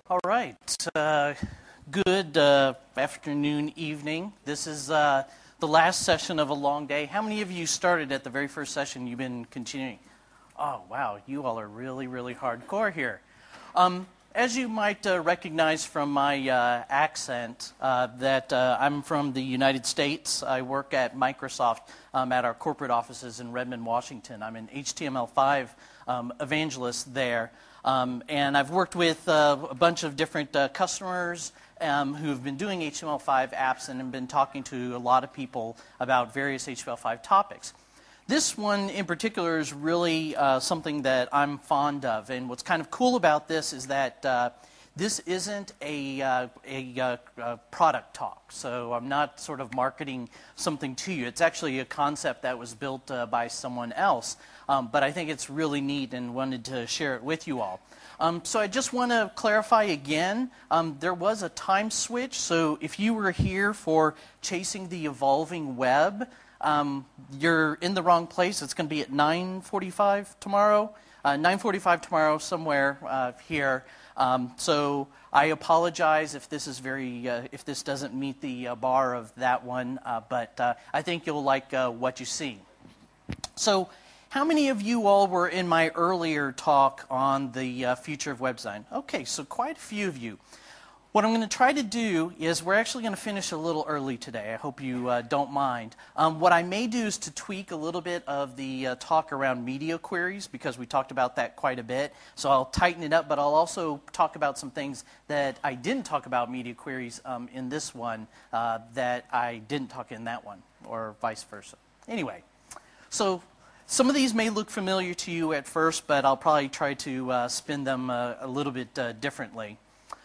All right. Good afternoon, evening. This is the last session of a long day. How many of you started at the very first session? You've been continuing? Oh, wow. You all are really, really hardcore here. As you might recognize from my accent, that I'm from the United States. I work at Microsoft at our corporate offices in Redmond, Washington. I'm an HTML5 evangelist there. And I've worked with a bunch of different customers who've been doing HTML5 apps and have been talking to a lot of people about various HTML5 topics. This one in particular is really something that I'm fond of. And what's kind of cool about this is that this isn't a product talk. So I'm not sort of marketing something to you. It's actually a concept that was built by someone else. But I think it's really neat and wanted to share it with you all. So I just want to clarify again, there was a time switch. So if you were here for Chasing the Evolving Web, you're in the wrong place. It's going to be at 9:45 tomorrow. 9:45 tomorrow somewhere here. So I apologize if this is if this doesn't meet the bar of that one, but I think you'll like what you see. So how many of you all were in my earlier talk on the future of web design? Okay, so quite a few of you. What I'm going to try to do is we're actually going to finish a little early today. I hope you don't mind. What I may do is to tweak a little bit of the talk around media queries because we talked about that quite a bit. So I'll tighten it up, but I'll also talk about some things that I didn't talk about media queries in this one that I didn't talk in that one, or vice versa. Anyway, so some of these may look familiar to you at first, but I'll probably try to spin them a little bit differently.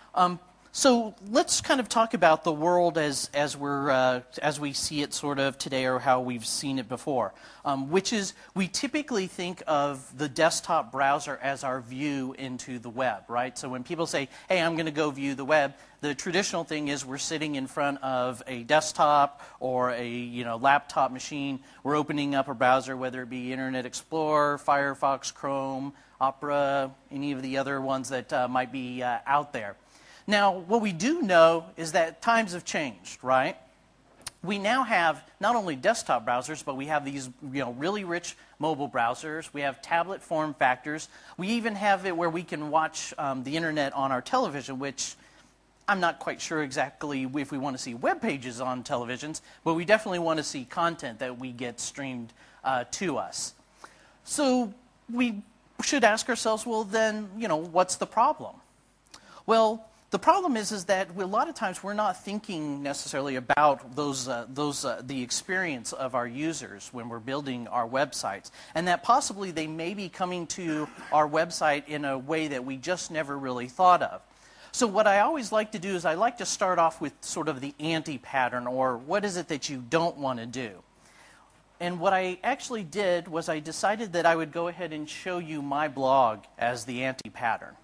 So let's kind of talk about the world as we see it sort of today, or how we've seen it before, which is we typically think of the desktop browser as our view into the web, right? So when people say, "Hey, I'm going to go view the web," the traditional thing is we're sitting in front of a desktop or a laptop machine. We're opening up a browser, whether it be Internet Explorer, Firefox, Chrome, Opera, any of the other ones that might be out there. Now, what we do know is that times have changed, right? We now have not only desktop browsers, but we have these really rich mobile browsers. We have tablet form factors. We even have it where we can watch the internet on our television, which I'm not quite sure exactly if we want to see web pages on televisions, but we definitely want to see content that we get streamed to us. So we should ask ourselves, well, then, what's the problem? Well, the problem is that a lot of times we're not thinking necessarily about the experience of our users when we're building our websites, and that possibly they may be coming to our website in a way that we just never really thought of. So what I always like to do is I like to start off with sort of the anti-pattern, or what is it that you don't want to do. And what I actually did was I decided that I would go ahead and show you my blog as the anti-pattern.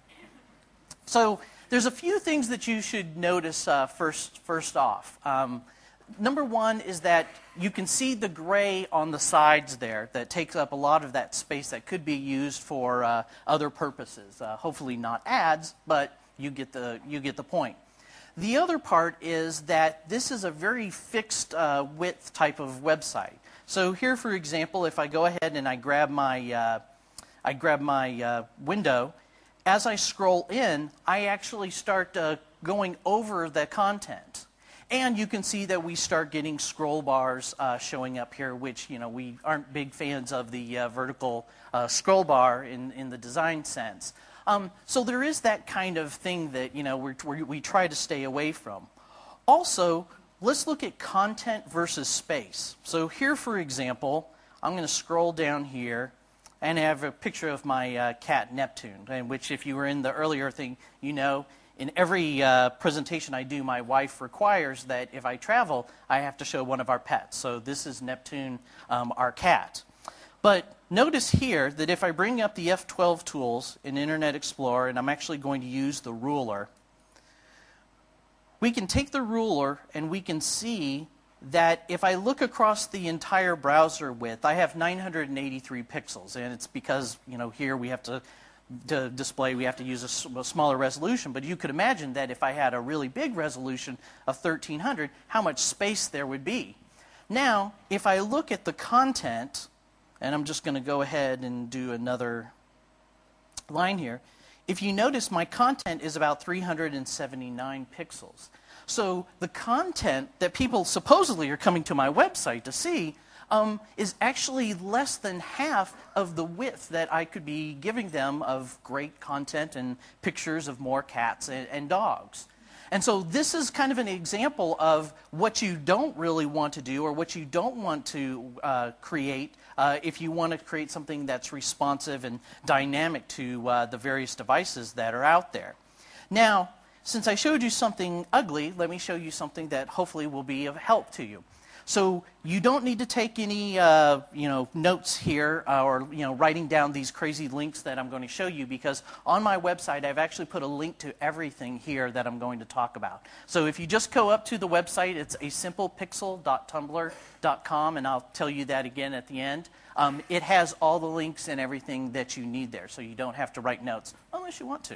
So there's a few things that you should notice first off. Number one is that you can see the gray on the sides there that takes up a lot of that space that could be used for other purposes. Hopefully not ads, but you get the point. The other part is that this is a very fixed width type of website. So here, for example, if I go ahead and I grab my window, as I scroll in, I actually start going over the content. And you can see that we start getting scroll bars showing up here, which, we aren't big fans of the vertical scroll bar in the design sense. So there is that kind of thing that, we try to stay away from. Also, let's look at content versus space. So here, for example, I'm going to scroll down here. And I have a picture of my cat, Neptune, which if you were in the earlier thing, in every presentation I do, my wife requires that if I travel, I have to show one of our pets. So this is Neptune, our cat. But notice here that if I bring up the F12 tools in Internet Explorer, and I'm actually going to use the ruler, we can take the ruler and we can see that if I look across the entire browser width, I have 983 pixels, and it's because, here we have to to display, we have to use a smaller resolution. But you could imagine that if I had a really big resolution of 1300, how much space there would be. Now, if I look at the content, and I'm just going to go ahead and do another line here. If you notice, my content is about 379 pixels. So the content that people supposedly are coming to my website to see is actually less than half of the width that I could be giving them of great content and pictures of more cats and dogs. And so this is kind of an example of what you don't really want to do or what you don't want to create if you want to create something that's responsive and dynamic to the various devices that are out there. Now, since I showed you something ugly, let me show you something that hopefully will be of help to you. So you don't need to take any notes here or writing down these crazy links that I'm going to show you, because on my website I've actually put a link to everything here that I'm going to talk about. So if you just go up to the website, it's asimplepixel.tumblr.com, and I'll tell you that again at the end. It has all the links and everything that you need there, so you don't have to write notes unless you want to.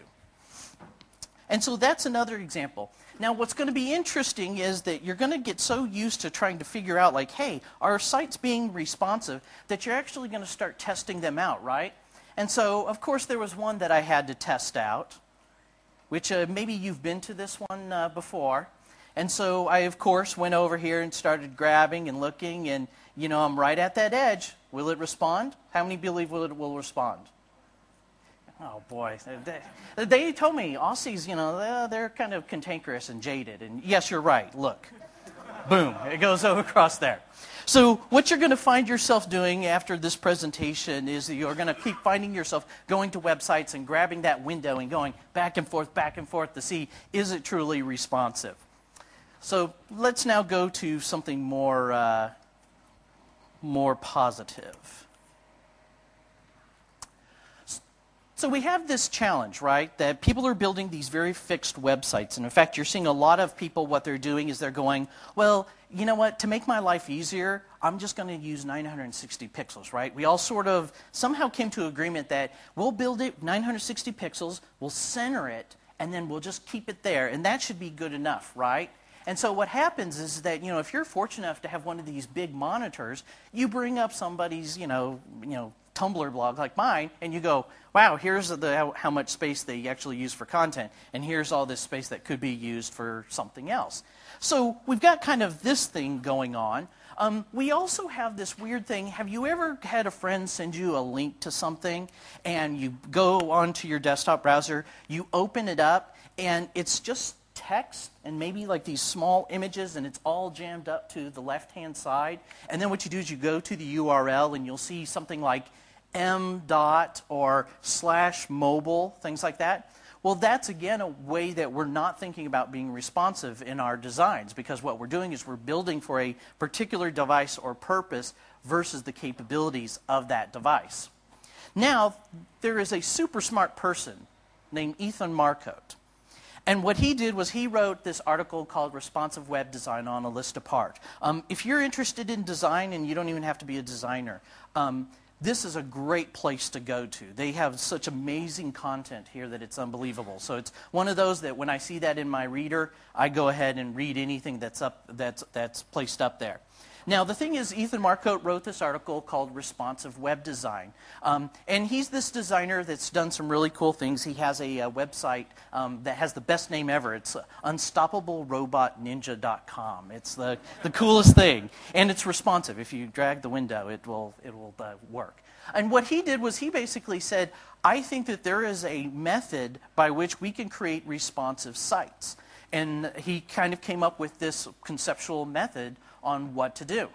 And so that's another example. Now, what's going to be interesting is that you're going to get so used to trying to figure out, like, hey, are sites being responsive, that you're actually going to start testing them out, right? And so, of course, there was one that I had to test out, which maybe you've been to this one before. And so I, of course, went over here and started grabbing and looking, and, I'm right at that edge. Will it respond? How many believe it will respond? Oh, boy. They told me Aussies, they're kind of cantankerous and jaded. And yes, you're right. Look. Boom. It goes over across there. So what you're going to find yourself doing after this presentation is that you're going to keep finding yourself going to websites and grabbing that window and going back and forth to see, is it truly responsive? So let's now go to something more positive. So we have this challenge, right, that people are building these very fixed websites. And in fact, you're seeing a lot of people, what they're doing is they're going, well, you know what, to make my life easier, I'm just going to use 960 pixels, right? We all sort of somehow came to agreement that we'll build it 960 pixels, we'll center it, and then we'll just keep it there. And that should be good enough, right? And so what happens is that, if you're fortunate enough to have one of these big monitors, you bring up somebody's, Tumblr blog like mine, and you go, wow, here's how much space they actually use for content, and here's all this space that could be used for something else. So we've got kind of this thing going on. We also have this weird thing. Have you ever had a friend send you a link to something, and you go onto your desktop browser, you open it up, and it's just text and maybe like these small images, and it's all jammed up to the left-hand side. And then what you do is you go to the URL, and you'll see something like m. or /mobile, things like that. Well, that's, again, a way that we're not thinking about being responsive in our designs, because what we're doing is we're building for a particular device or purpose versus the capabilities of that device. Now, there is a super smart person named Ethan Marcotte. And what he did was he wrote this article called Responsive Web Design on a List Apart. If you're interested in design, and you don't even have to be a designer, this is a great place to go to. They have such amazing content here that it's unbelievable. So it's one of those that when I see that in my reader, I go ahead and read anything that's placed up there. Now, the thing is, Ethan Marcotte wrote this article called Responsive Web Design. And he's this designer that's done some really cool things. He has a website that has the best name ever. It's unstoppablerobotninja.com. It's the coolest thing. And it's responsive. If you drag the window, it will work. And what he did was he basically said, I think that there is a method by which we can create responsive sites. And he kind of came up with this conceptual method on what to do.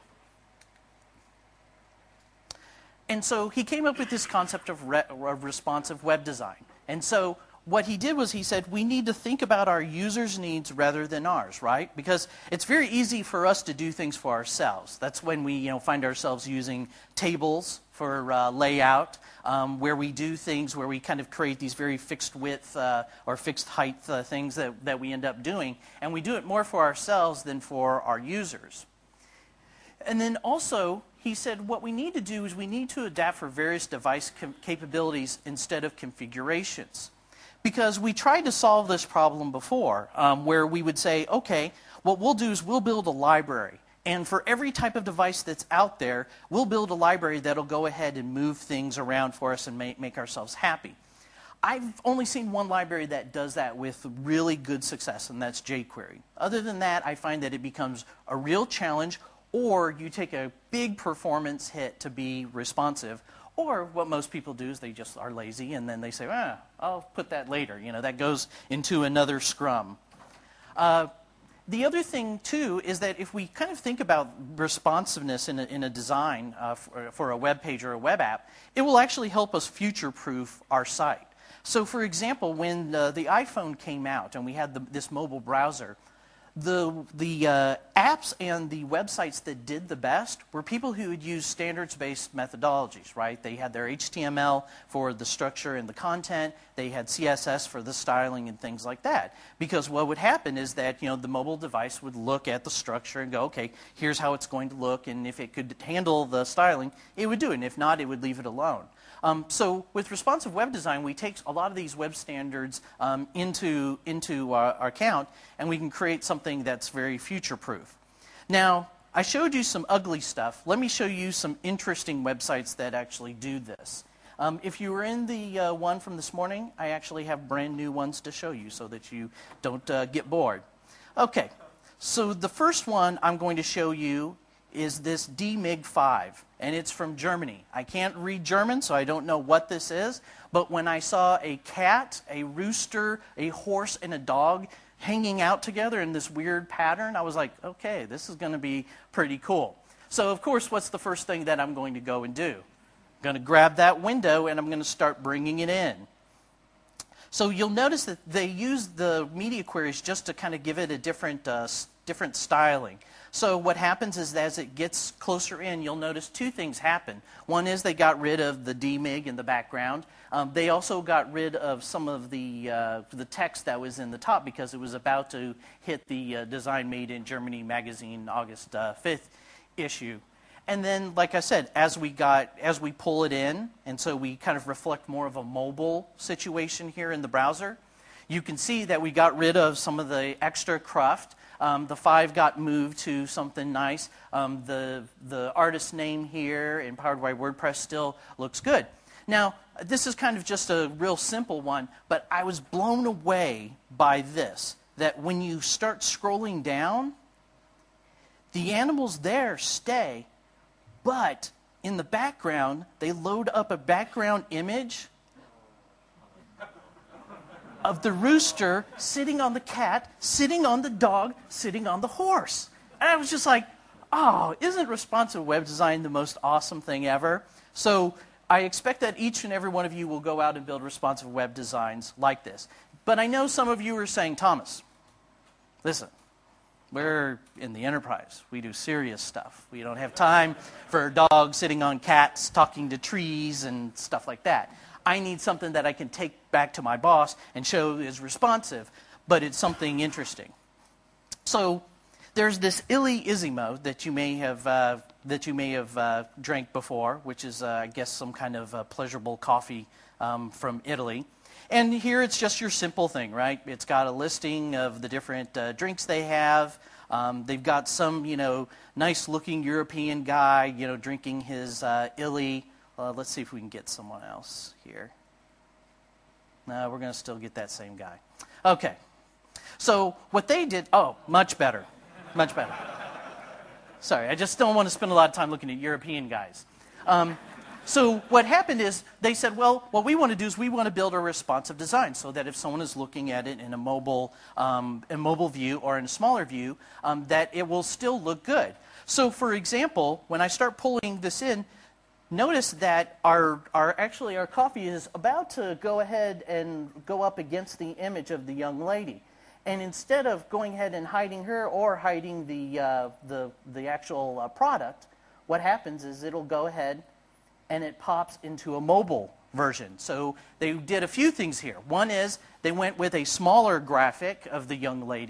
And so he came up with this concept of responsive web design. And so what he did was he said, we need to think about our users' needs rather than ours, right? Because it's very easy for us to do things for ourselves. That's when we find ourselves using tables for layout, where we do things where we kind of create these very fixed width or fixed height things that we end up doing. And we do it more for ourselves than for our users. And then also, he said, what we need to do is we need to adapt for various device capabilities instead of configurations. Because we tried to solve this problem before, where we would say, okay, what we'll do is we'll build a library. And for every type of device that's out there, we'll build a library that'll go ahead and move things around for us and make ourselves happy. I've only seen one library that does that with really good success, and that's jQuery. Other than that, I find that it becomes a real challenge, or you take a big performance hit to be responsive, or what most people do is they just are lazy, and then they say, I'll put that later. You know, that goes into another scrum. The other thing, too, is that if we kind of think about responsiveness in a design for a web page or a web app, it will actually help us future-proof our site. So, for example, when the iPhone came out and we had this mobile browser, the apps and the websites that did the best were people who had used standards-based methodologies, right? They had their HTML for the structure and the content. They had CSS for the styling and things like that. Because what would happen is that, the mobile device would look at the structure and go, okay, here's how it's going to look, and if it could handle the styling, it would do it, and if not, it would leave it alone. So with responsive web design, we take a lot of these web standards into our account, and we can create something that's very future-proof. Now, I showed you some ugly stuff. Let me show you some interesting websites that actually do this. If you were in the one from this morning, I actually have brand new ones to show you so that you don't get bored. Okay, so the first one I'm going to show you is this DMIG5, and it's from Germany. I can't read German, so I don't know what this is, but when I saw a cat, a rooster, a horse, and a dog hanging out together in this weird pattern, I was like, okay, this is going to be pretty cool. So, of course, what's the first thing that I'm going to go and do? I'm going to grab that window, and I'm going to start bringing it in. So you'll notice that they use the media queries just to kind of give it a different styling. So what happens is as it gets closer in, you'll notice two things happen. One is they got rid of the DMIG in the background. They also got rid of some of the text that was in the top because it was about to hit the Design Made in Germany magazine August 5th issue. And then, like I said, as we pull it in, and so we kind of reflect more of a mobile situation here in the browser, you can see that we got rid of some of the extra cruft. The 5 got moved to something nice. The artist name here in Powered by WordPress still looks good. Now, this is kind of just a real simple one, but I was blown away by this, that when you start scrolling down, the animals there stay, but in the background, they load up a background image of the rooster sitting on the cat, sitting on the dog, sitting on the horse. And I was just like, oh, isn't responsive web design the most awesome thing ever? So I expect that each and every one of you will go out and build responsive web designs like this. But I know some of you are saying, Thomas, listen, we're in the enterprise. We do serious stuff. We don't have time for dogs sitting on cats, talking to trees, and stuff like that. I need something that I can take back to my boss and show is responsive, but it's something interesting. So there's this Illissimo that you may have drank before, which is, I guess, some kind of pleasurable coffee from Italy. And here it's just your simple thing, right? It's got a listing of the different drinks they have. They've got some, nice-looking European guy, drinking his Illy. Let's see if we can get someone else here. No, we're going to still get that same guy. Okay. So what they did, much better. Much better. Sorry, I just don't want to spend a lot of time looking at European guys. So what happened is they said, well, what we want to do is we want to build a responsive design so that if someone is looking at it in a mobile view or in a smaller view, that it will still look good. So for example, when I start pulling this in, notice that our coffee is about to go ahead and go up against the image of the young lady. And instead of going ahead and hiding her or hiding the actual product, what happens is it'll go ahead and it pops into a mobile version. So they did a few things here. One is they went with a smaller graphic of the young lady.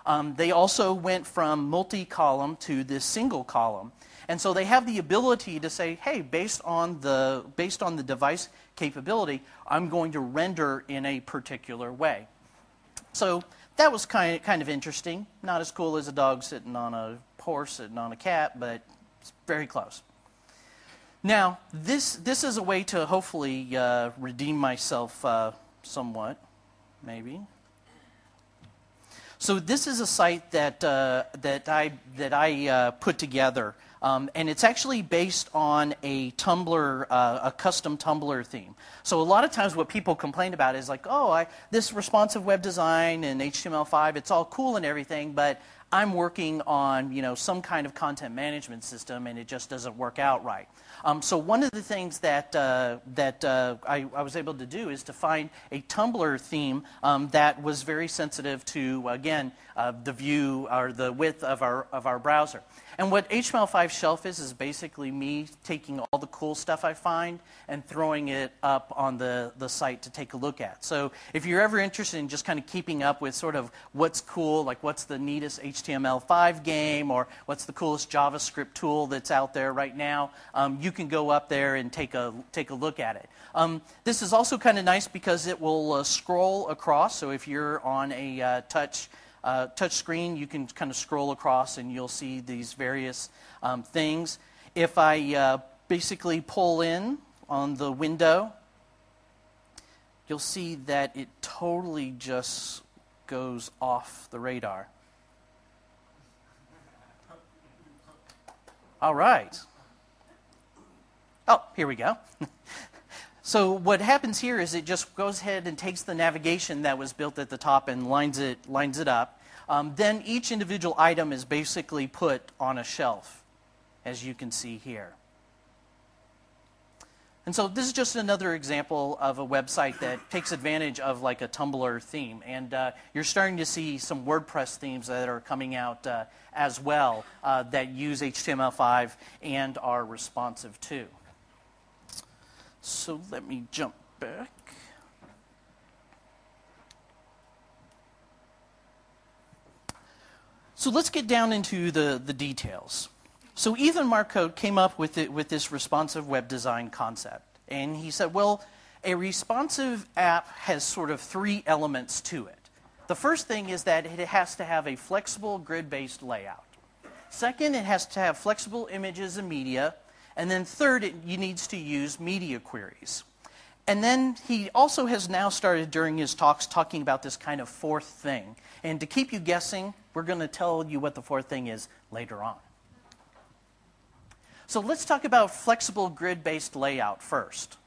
They also went from multi-column to this single column. And so they have the ability to say, hey, based on the device capability, I'm going to render in a particular way. So that was kind of interesting. Not as cool as a dog sitting on a horse, sitting on a cat, but it's very close. Now, this is a way to hopefully redeem myself somewhat, maybe. So this is a site that I put together, and it's actually based on a Tumblr, a custom Tumblr theme. So a lot of times what people complain about is like, this responsive web design and HTML5, it's all cool and everything, but I'm working on some kind of content management system and it just doesn't work out right. So one of the things that I was able to do is to find a Tumblr theme that was very sensitive to, again, the view or the width of our browser. And what HTML5 Shelf is basically me taking all the cool stuff I find and throwing it up on the site to take a look at. So if you're ever interested in just kind of keeping up with sort of what's cool, like what's the neatest HTML5 game or what's the coolest JavaScript tool that's out there right now, you can go up there and take a look at it. This is also kind of nice because it will scroll across. So if you're on a touch screen, you can kind of scroll across and you'll see these various things. If I basically pull in on the window, you'll see that it totally just goes off the radar. All right. Oh, here we go. So what happens here is it just goes ahead and takes the navigation that was built at the top and lines it up. Then each individual item is basically put on a shelf, as you can see here. And so this is just another example of a website that takes advantage of like a Tumblr theme. And you're starting to see some WordPress themes that are coming out as well that use HTML5 and are responsive too. So let me jump back. So let's get down into the details. So Ethan Marcotte came up with this responsive web design concept. And he said, well, a responsive app has sort of three elements to it. The first thing is that it has to have a flexible grid-based layout. Second, it has to have flexible images and media. And then third, it needs to use media queries. And then he also has now started during his talks talking about this kind of fourth thing. And to keep you guessing, we're going to tell you what the fourth thing is later on. So let's talk about flexible grid-based layout first.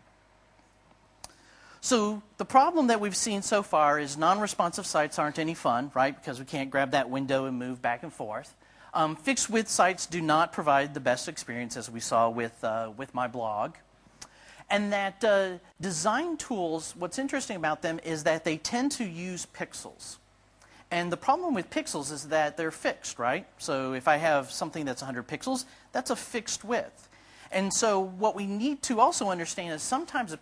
So the problem that we've seen so far is non-responsive sites aren't any fun, right? Because we can't grab that window and move back and forth. Fixed width sites do not provide the best experience, as we saw with my blog. And that design tools, what's interesting about them is that they tend to use pixels. And the problem with pixels is that they're fixed, right? So if I have something that's 100 pixels, that's a fixed width. And so what we need to also understand is sometimes a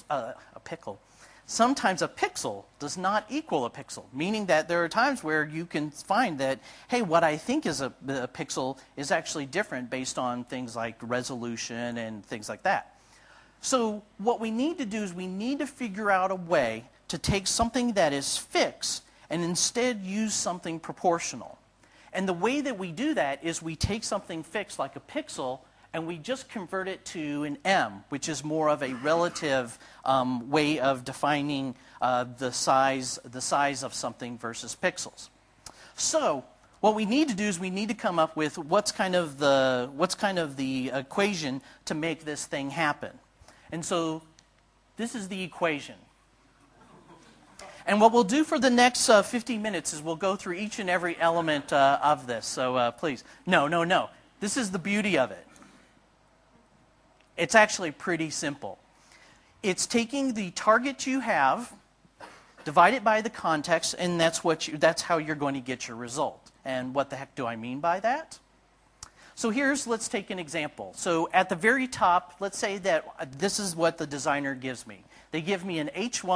pixel does not equal a pixel, meaning that there are times where you can find that, hey, what I think is a pixel is actually different based on things like resolution and things like that. So what we need to do is we need to figure out a way to take something that is fixed and instead use something proportional. And the way that we do that is we take something fixed like a pixel and we just convert it to an M, which is more of a relative way of defining the size of something versus pixels. So what we need to do is we need to come up with what's kind of the equation to make this thing happen. And so this is the equation. And what we'll do for the next 15 minutes is we'll go through each and every element of this. So please, no. This is the beauty of it. It's actually pretty simple. It's taking the target you have, divide it by the context, and that's how you're going to get your result. And what the heck do I mean by that? So let's take an example. So at the very top, let's say that this is what the designer gives me. They give me an H1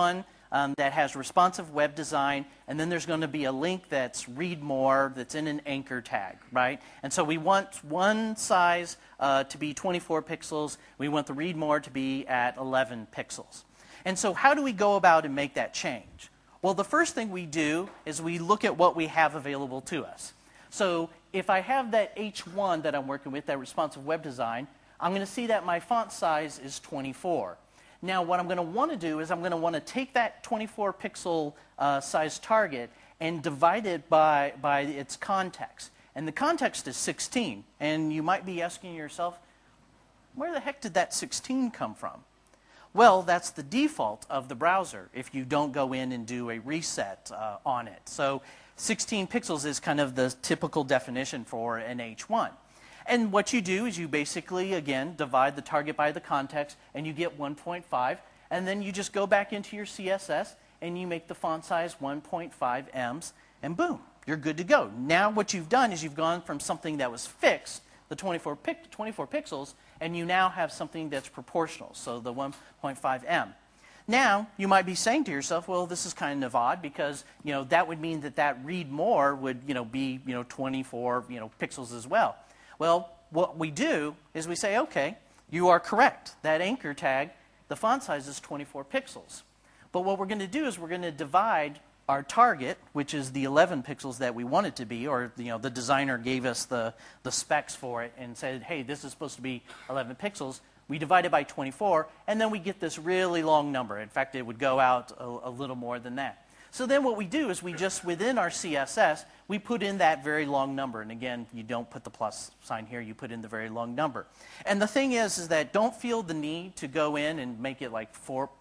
that has responsive web design, and then there's going to be a link that's read more that's in an anchor tag, right? And so we want one size to be 24 pixels. We want the read more to be at 11 pixels. And so how do we go about and make that change? Well, the first thing we do is we look at what we have available to us. So if I have that H1 that I'm working with, that responsive web design, I'm going to see that my font size is 24. Now, what I'm going to want to do is I'm going to want to take that 24 pixel size target and divide it by its context. And the context is 16. And you might be asking yourself, where the heck did that 16 come from? Well, that's the default of the browser if you don't go in and do a reset on it. So 16 pixels is kind of the typical definition for an H1. And what you do is you basically, again, divide the target by the context, and you get 1.5. And then you just go back into your CSS, and you make the font size 1.5 ems, and boom, you're good to go. Now what you've done is you've gone from something that was fixed, the 24 pixels, and you now have something that's proportional, so the 1.5 em. Now, you might be saying to yourself, well, this is kind of odd because, that would mean that read more would, be, 24, pixels as well. Well, what we do is we say, okay, you are correct. That anchor tag, the font size is 24 pixels. But what we're going to do is we're going to divide our target, which is the 11 pixels that we want it to be, or the designer gave us the specs for it and said, hey, this is supposed to be 11 pixels. We divide it by 24, and then we get this really long number. In fact, it would go out a little more than that. So then what we do is we just, within our CSS, we put in that very long number. And again, you don't put the plus sign here, you put in the very long number. And the thing is that don't feel the need to go in and make it like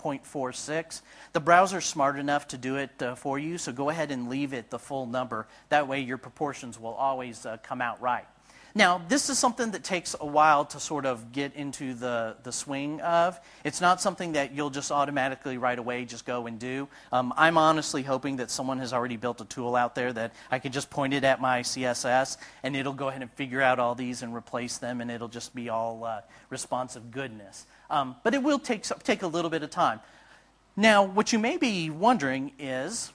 4.46. The browser's smart enough to do it for you, so go ahead and leave it the full number. That way your proportions will always come out right. Now, this is something that takes a while to sort of get into the swing of. It's not something that you'll just automatically right away just go and do. I'm honestly hoping that someone has already built a tool out there that I can just point it at my CSS, and it'll go ahead and figure out all these and replace them, and it'll just be all responsive goodness. But it will take a little bit of time. Now, what you may be wondering is,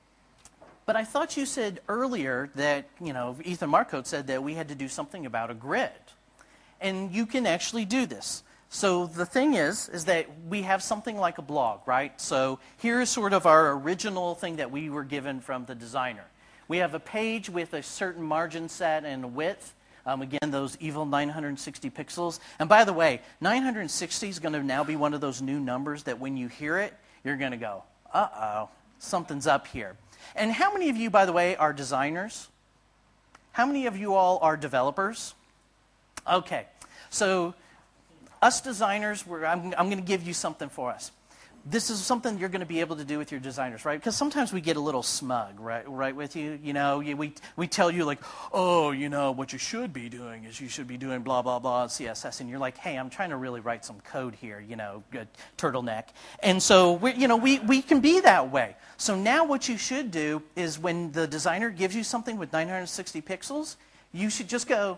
but I thought you said earlier that, Ethan Marcotte said that we had to do something about a grid. And you can actually do this. So the thing is that we have something like a blog, right? So here is sort of our original thing that we were given from the designer. We have a page with a certain margin set and a width. Again, those evil 960 pixels. And by the way, 960 is going to now be one of those new numbers that when you hear it, you're going to go, uh-oh, something's up here. And how many of you, by the way, are designers? How many of you all are developers? Okay, so us designers, I'm going to give you something for us. This is something you're going to be able to do with your designers, right? Because sometimes we get a little smug, right with you. We tell you like, oh, what you should be doing is you should be doing blah, blah, blah, CSS. And you're like, hey, I'm trying to really write some code here, good turtleneck. And so, we can be that way. So now what you should do is when the designer gives you something with 960 pixels, you should just go,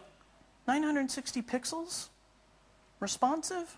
960 pixels? Responsive?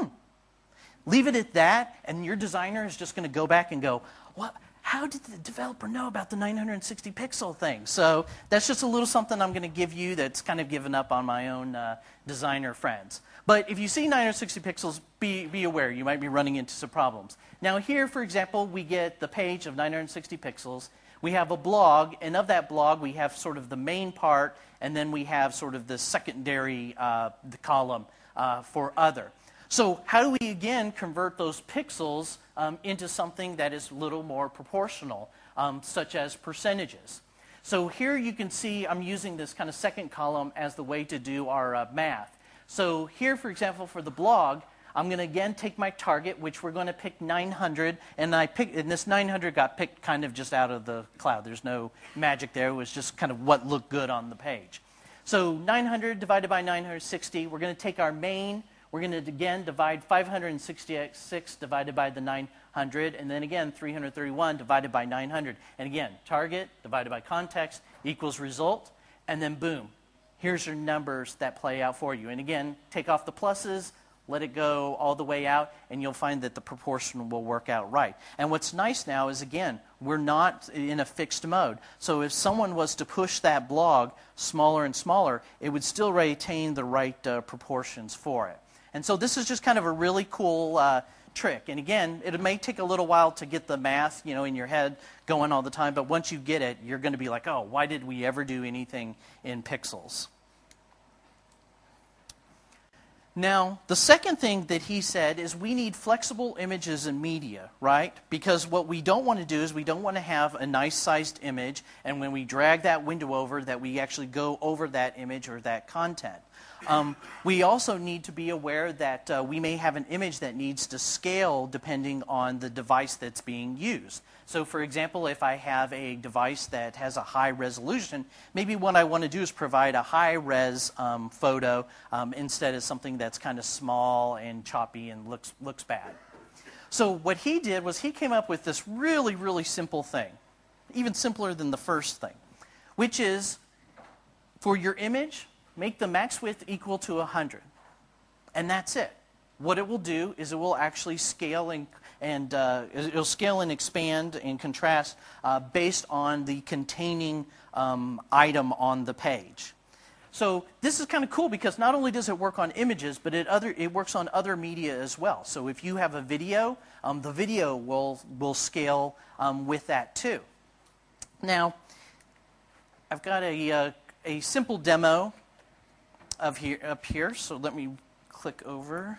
Leave it at that, and your designer is just going to go back and go, what? How did the developer know about the 960 pixel thing? So that's just a little something I'm going to give you that's kind of given up on my own designer friends. But if you see 960 pixels, be aware. You might be running into some problems. Now here, for example, we get the page of 960 pixels. We have a blog, and of that blog, we have sort of the main part, and then we have sort of the secondary the column for other. So how do we, again, convert those pixels into something that is a little more proportional, such as percentages? So here you can see I'm using this kind of second column as the way to do our math. So here, for example, for the blog, I'm going to, again, take my target, which we're going to pick 900, and this 900 got picked kind of just out of the cloud. There's no magic there. It was just kind of what looked good on the page. So 900 divided by 960, we're going to take our main. We're going to, again, divide 566 divided by the 900, and then, again, 331 divided by 900. And, again, target divided by context equals result, and then, boom, here's your numbers that play out for you. And, again, take off the pluses, let it go all the way out, and you'll find that the proportion will work out right. And what's nice now is, again, we're not in a fixed mode. So if someone was to push that blog smaller and smaller, it would still retain the right proportions for it. And so this is just kind of a really cool trick. And again, it may take a little while to get the math, in your head going all the time, but once you get it, you're going to be like, oh, why did we ever do anything in pixels? Now, the second thing that he said is we need flexible images and media, right? Because what we don't want to do is we don't want to have a nice-sized image, and when we drag that window over, that we actually go over that image or that content. We also need to be aware that we may have an image that needs to scale depending on the device that's being used. So for example, if I have a device that has a high resolution, maybe what I want to do is provide a high-res photo instead of something that's kind of small and choppy and looks bad. So what he did was he came up with this really, really simple thing, even simpler than the first thing, which is for your image, make the max width equal to 100. And that's it. What it will do is it will actually scale and it'll scale and expand and contrast based on the containing item on the page. So this is kind of cool because not only does it work on images, but it works on other media as well. So if you have a video, the video will scale with that too. Now, I've got a simple demo up here, so let me click over.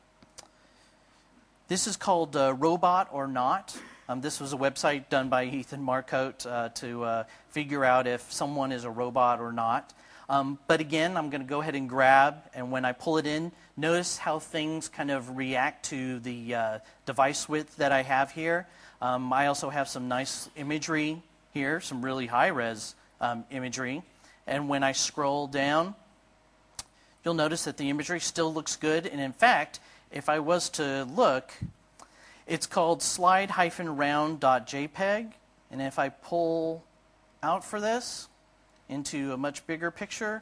This is called Robot or Not. This was a website done by Ethan Marcotte to figure out if someone is a robot or not. But again, I'm going to go ahead and grab, and when I pull it in, notice how things kind of react to the device width that I have here. I also have some nice imagery here, some really high-res imagery. And when I scroll down, you'll notice that the imagery still looks good. And in fact, if I was to look, it's called slide-round.jpg. And if I pull out for this into a much bigger picture,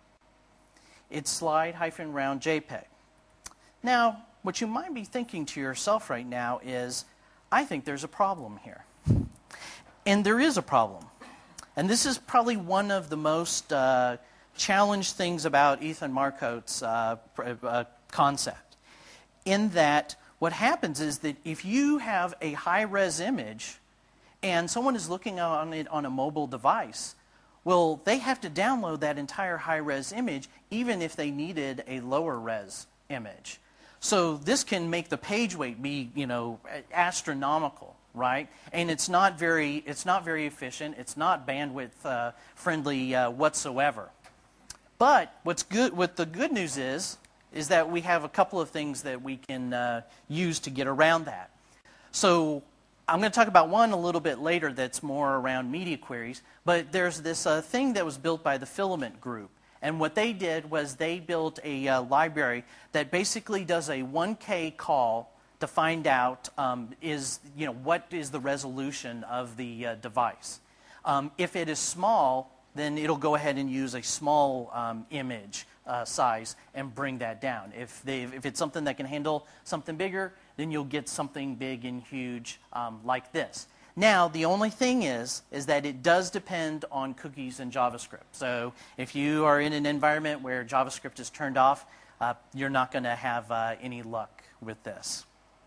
it's slide-round.jpg. Now, what you might be thinking to yourself right now is, I think there's a problem here. And there is a problem. And this is probably one of the most challenged things about Ethan Marcotte's concept, in that what happens is that if you have a high-res image and someone is looking on it on a mobile device, well, they have to download that entire high-res image even if they needed a lower-res image. So this can make the page weight be, astronomical, right? And it's not very efficient. It's not bandwidth friendly whatsoever. But what the good news is that we have a couple of things that we can use to get around that. So I'm going to talk about one a little bit later that's more around media queries, but there's this thing that was built by the Filament Group. And what they did was they built a library that basically does a 1K call to find out what is the resolution of the device. If it is small, then it'll go ahead and use a small image size and bring that down. If it's something that can handle something bigger, then you'll get something big and huge like this. Now, the only thing is that it does depend on cookies and JavaScript. So if you are in an environment where JavaScript is turned off, you're not going to have any luck with this.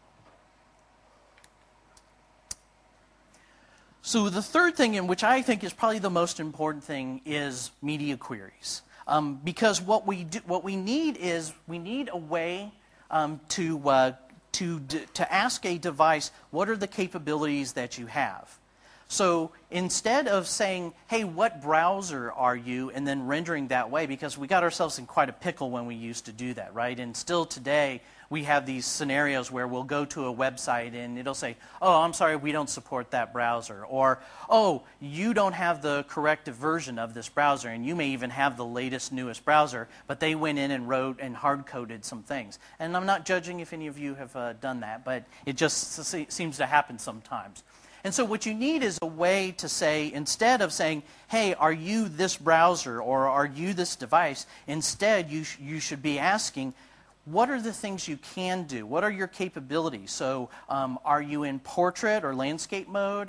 So the third thing, in which I think is probably the most important thing, is media queries. Because what we need is we need a way to ask a device, what are the capabilities that you have? So instead of saying, hey, what browser are you, and then rendering that way, because we got ourselves in quite a pickle when we used to do that, right? And still today, we have these scenarios where we'll go to a website and it'll say, oh, I'm sorry, we don't support that browser. Or, oh, you don't have the correct version of this browser, and you may even have the latest, newest browser, but they went in and wrote and hard-coded some things. And I'm not judging if any of you have done that, but it just seems to happen sometimes. And so what you need is a way to say, instead of saying, hey, are you this browser or are you this device, instead you should be asking, what are the things you can do? What are your capabilities? So are you in portrait or landscape mode?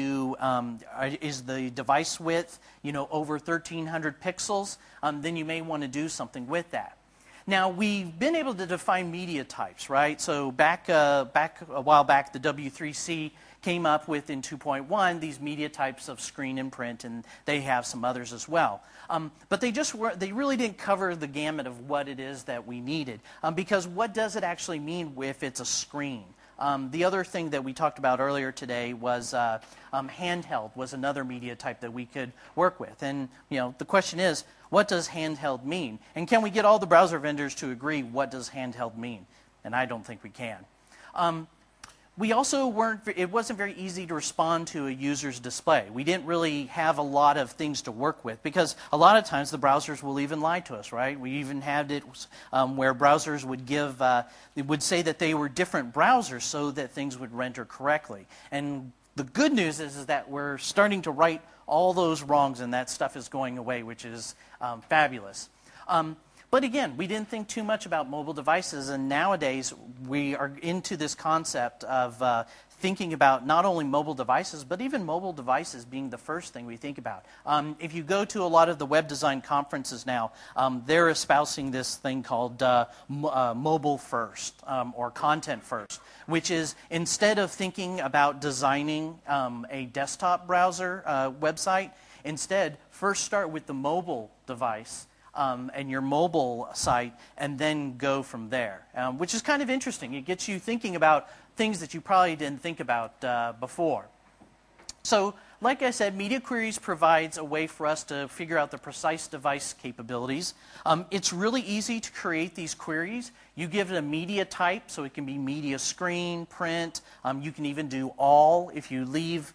Is the device width over 1,300 pixels? Then you may want to do something with that. Now, we've been able to define media types, right? So back a while back, the W3C came up with, in 2.1, these media types of screen and print, and they have some others as well. But they really didn't cover the gamut of what it is that we needed, because what does it actually mean if it's a screen? The other thing that we talked about earlier today was handheld was another media type that we could work with. And the question is, what does handheld mean? And can we get all the browser vendors to agree what does handheld mean? And I don't think we can. We also it wasn't very easy to respond to a user's display. We didn't really have a lot of things to work with, because a lot of times the browsers will even lie to us, right? We even had it where browsers would say that they were different browsers so that things would render correctly. And the good news is that we're starting to right all those wrongs, and that stuff is going away, which is fabulous. But again, we didn't think too much about mobile devices, and nowadays we are into this concept of thinking about not only mobile devices, but even mobile devices being the first thing we think about. If you go to a lot of the web design conferences now, they're espousing this thing called mobile first, or content first, which is, instead of thinking about designing a desktop browser website, instead first start with the mobile device and your mobile site, and then go from there, which is kind of interesting. It gets you thinking about things that you probably didn't think about before. So, like I said, Media Queries provides a way for us to figure out the precise device capabilities. It's really easy to create these queries. You give it a media type, so it can be media screen, print. You can even do all. If you leave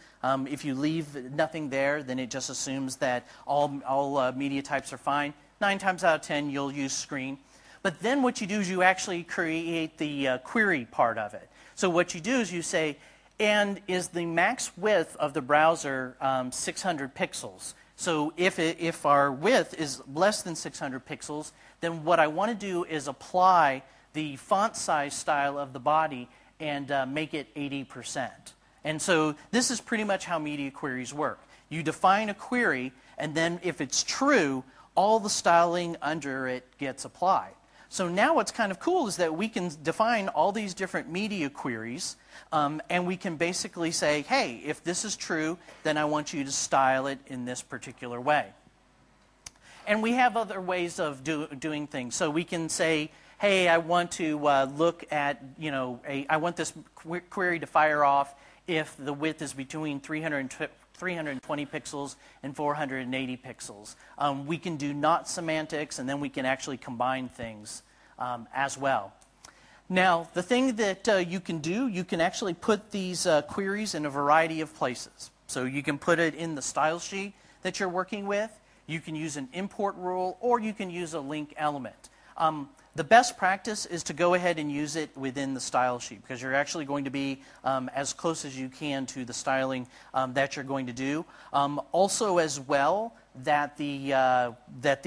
nothing there, then it just assumes that all media types are fine. 9 times out of 10, you'll use screen. But then what you do is you actually create the query part of it. So what you do is you say, and is the max width of the browser 600 pixels? So if our width is less than 600 pixels, then what I want to do is apply the font size style of the body and make it 80%. And so this is pretty much how media queries work. You define a query, and then if it's true, all the styling under it gets applied. So now what's kind of cool is that we can define all these different media queries, and we can basically say, hey, if this is true, then I want you to style it in this particular way. And we have other ways of doing things. So we can say, hey, I want to look at, I want this query to fire off if the width is between 320 pixels and 480 pixels. We can do not semantics, and then we can actually combine things as well. Now, the thing that you can do, you can actually put these queries in a variety of places. So you can put it in the style sheet that you're working with. You can use an import rule, or you can use a link element. The best practice is to go ahead and use it within the style sheet, because you're actually going to be as close as you can to the styling that you're going to do. Also, as well, that you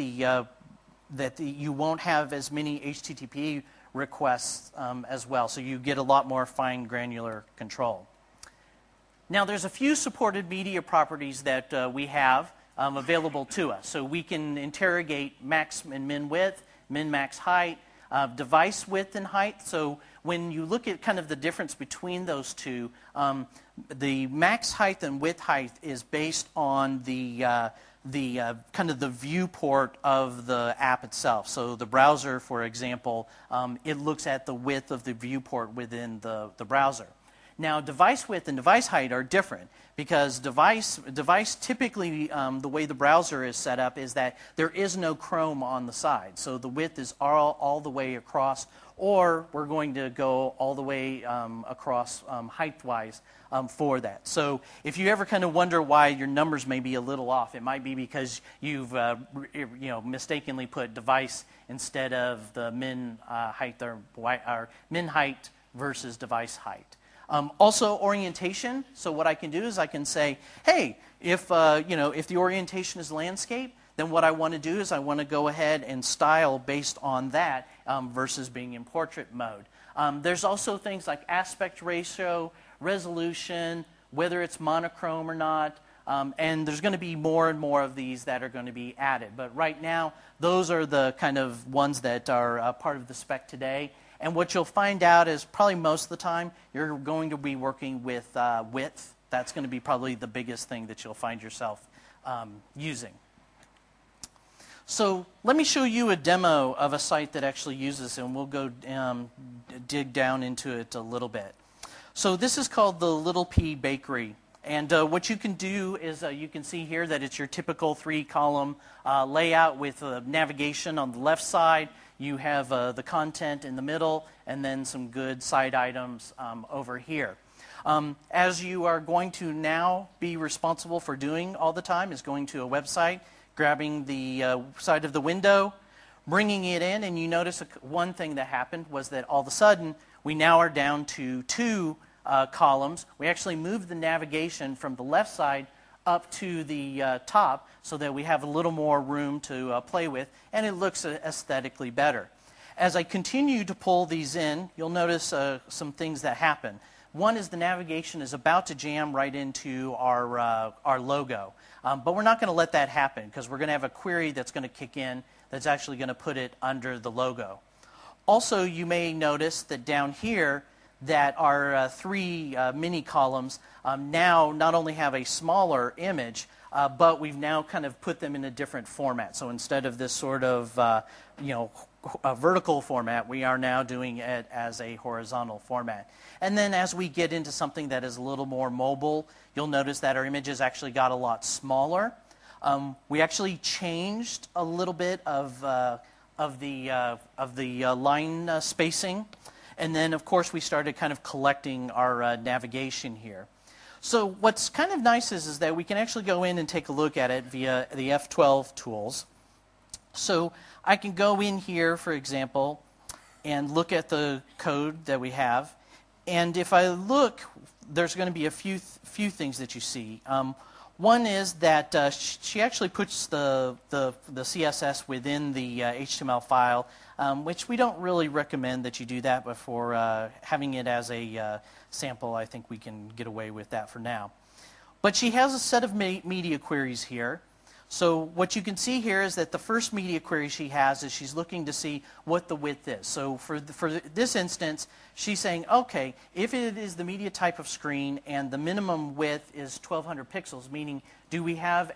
won't have as many HTTP requests as well, so you get a lot more fine granular control. Now, there's a few supported media properties that we have available to us. So we can interrogate max and min width, min-max height, device width and height. So when you look at kind of the difference between those two, the max height and width height is based on the kind of the viewport of the app itself. So the browser, for example, it looks at the width of the viewport within the browser. Now, device width and device height are different, because device typically, the way the browser is set up is that there is no Chrome on the side. So the width is all the way across, or we're going to go all the way across height-wise for that. So if you ever kind of wonder why your numbers may be a little off, it might be because you've mistakenly put device instead of the min height or min height versus device height. Also, orientation. So what I can do is I can say, hey, if the orientation is landscape, then what I want to do is I want to go ahead and style based on that versus being in portrait mode. There's also things like aspect ratio, resolution, whether it's monochrome or not, and there's going to be more and more of these that are going to be added. But right now, those are the kind of ones that are part of the spec today. And what you'll find out is probably most of the time, you're going to be working with width. That's going to be probably the biggest thing that you'll find yourself using. So let me show you a demo of a site that actually uses it, and we'll go dig down into it a little bit. So this is called the Little P Bakery. And what you can do is you can see here that it's your typical 3-column layout with navigation on the left side. You have the content in the middle, and then some good side items over here. As you are going to now be responsible for doing all the time is going to a website, grabbing the side of the window, bringing it in, and you notice one thing that happened was that all of a sudden we now are down to 2 columns. We actually moved the navigation from the left side up to the top so that we have a little more room to play with, and it looks aesthetically better. As I continue to pull these in, you'll notice some things that happen. One is the navigation is about to jam right into our logo, but we're not going to let that happen because we're going to have a query that's going to kick in that's actually going to put it under the logo. Also, you may notice that down here that our 3 mini columns now not only have a smaller image, but we've now kind of put them in a different format. So instead of this sort of a vertical format, we are now doing it as a horizontal format. And then as we get into something that is a little more mobile, you'll notice that our images actually got a lot smaller. We actually changed a little bit of the line spacing. And then, of course, we started kind of collecting our navigation here. So what's kind of nice is that we can actually go in and take a look at it via the F12 tools. So I can go in here, for example, and look at the code that we have. And if I look, there's going to be a few things that you see. One is that she actually puts the CSS within the HTML file, which we don't really recommend that you do that before having it as a sample. I think we can get away with that for now. But she has a set of media queries here. So what you can see here is that the first media query she has is she's looking to see what the width is. So for this instance, she's saying, okay, if it is the media type of screen and the minimum width is 1200 pixels, meaning do we have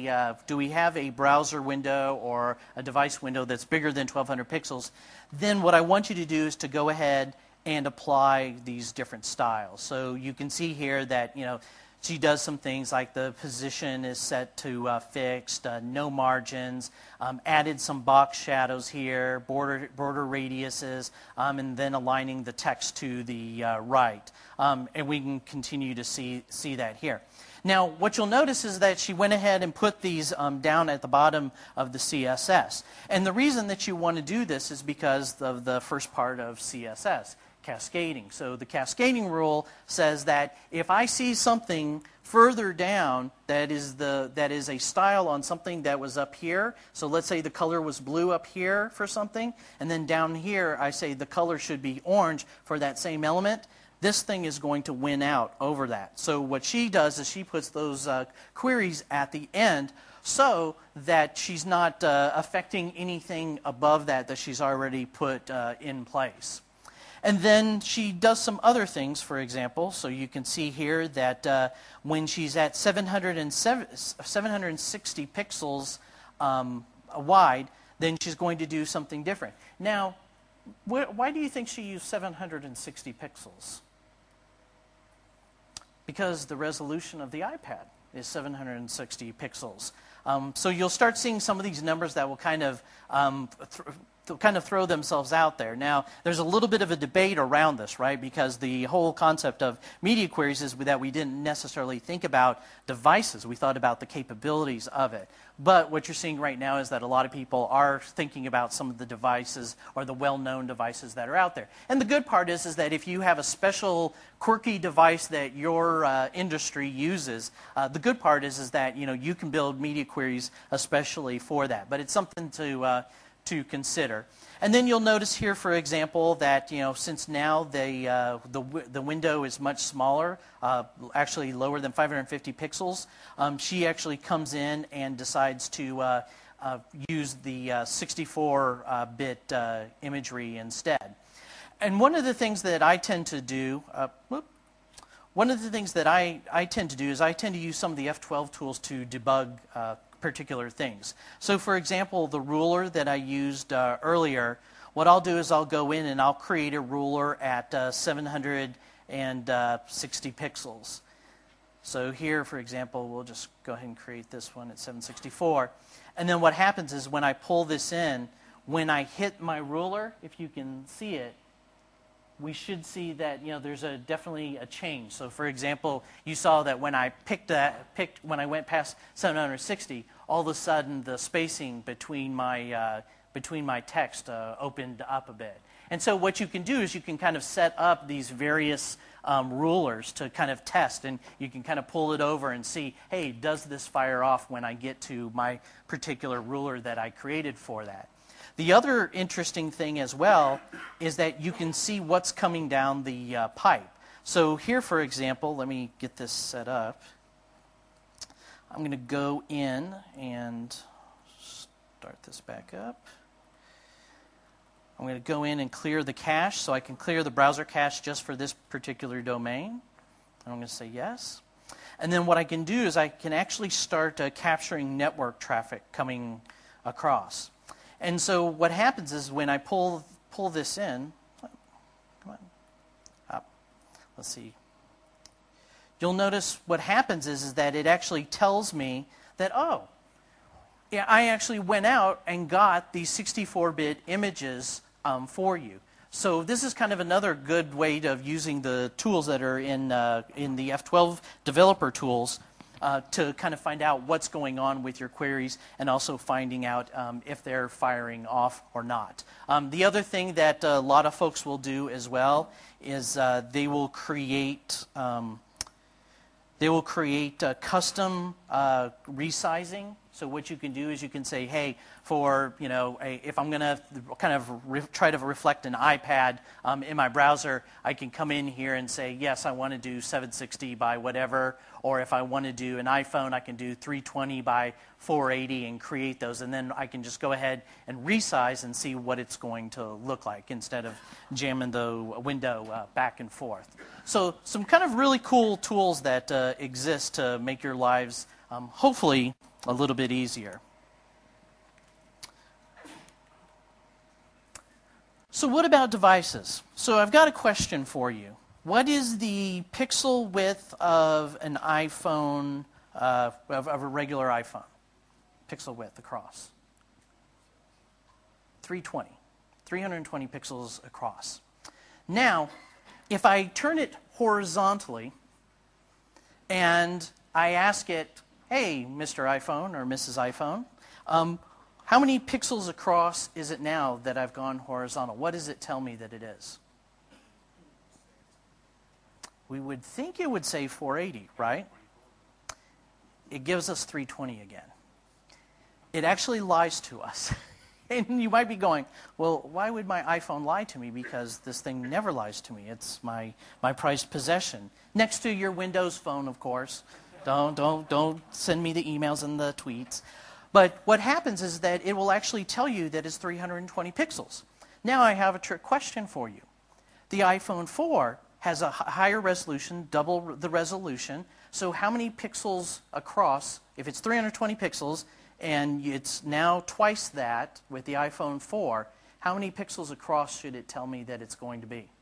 a browser window or a device window that's bigger than 1200 pixels, then what I want you to do is to go ahead and apply these different styles. So you can see here that, she does some things like the position is set to fixed, no margins, added some box shadows here, border radiuses, and then aligning the text to the right. And we can continue to see that here. Now, what you'll notice is that she went ahead and put these down at the bottom of the CSS. And the reason that you want to do this is because of the first part of CSS. Cascading. So the cascading rule says that if I see something further down that is a style on something that was up here, so let's say the color was blue up here for something, and then down here I say the color should be orange for that same element, this thing is going to win out over that. So what she does is she puts those queries at the end so that she's not affecting anything above that she's already put in place. And then she does some other things, for example. So you can see here that when she's at 760 pixels wide, then she's going to do something different. Now, why do you think she used 760 pixels? Because the resolution of the iPad is 760 pixels. So you'll start seeing some of these numbers that will kind of kind of throw themselves out there. Now, there's a little bit of a debate around this, right? Because the whole concept of media queries is that we didn't necessarily think about devices. We thought about the capabilities of it. But what you're seeing right now is that a lot of people are thinking about some of the devices or the well-known devices that are out there. And the good part is that if you have a special quirky device that your industry uses, the good part is that you can build media queries especially for that. But it's something to consider. And then you'll notice here, for example, that since now the window is much smaller, actually lower than 550 pixels, she actually comes in and decides to use the 64-bit imagery instead. And one of the things that I tend to do, is I tend to use some of the F12 tools to debug particular things. So for example, the ruler that I used earlier, what I'll do is I'll go in and I'll create a ruler at 760 pixels. So here, for example, we'll just go ahead and create this one at 764. And then what happens is when I pull this in, when I hit my ruler, if you can see it, we should see that there's definitely a change. So for example, you saw that when I when I went past 760, all of a sudden the spacing between my text opened up a bit. And so what you can do is you can kind of set up these various rulers to kind of test, and you can kind of pull it over and see, hey, does this fire off when I get to my particular ruler that I created for that? The other interesting thing as well is that you can see what's coming down the pipe. So here, for example, let me get this set up. I'm going to go in and start this back up. I'm going to go in and clear the cache, so I can clear the browser cache just for this particular domain. And I'm going to say yes. And then what I can do is I can actually start capturing network traffic coming across. And so what happens is when I pull this in, come on, up. Let's see. You'll notice what happens is that it actually tells me that, oh, yeah, I actually went out and got these 64-bit images for you. So this is kind of another good way of using the tools that are in the F12 developer tools to kind of find out what's going on with your queries and also finding out if they're firing off or not. The other thing that a lot of folks will do as well is they will create custom resizing. So what you can do is you can say, hey, for if I'm going to kind of try to reflect an iPad in my browser, I can come in here and say, yes, I want to do 760 by whatever. Or if I want to do an iPhone, I can do 320 by 480 and create those. And then I can just go ahead and resize and see what it's going to look like instead of jamming the window back and forth. So some kind of really cool tools that exist to make your lives hopefully a little bit easier. So what about devices? So I've got a question for you. What is the pixel width of an iPhone, of a regular iPhone? Pixel width across. 320 pixels across. Now, if I turn it horizontally and I ask it, hey, Mr. iPhone or Mrs. iPhone, how many pixels across is it now that I've gone horizontal? What does it tell me that it is? We would think it would say 480, right? It gives us 320 again. It actually lies to us. And you might be going, well, why would my iPhone lie to me? Because this thing never lies to me. It's my prized possession. Next to your Windows phone, of course. Don't send me the emails and the tweets. But what happens is that it will actually tell you that it's 320 pixels. Now I have a trick question for you. The iPhone 4 has a higher resolution, double the resolution. So how many pixels across, if it's 320 pixels, and it's now twice that with the iPhone 4, how many pixels across should it tell me that it's going to be?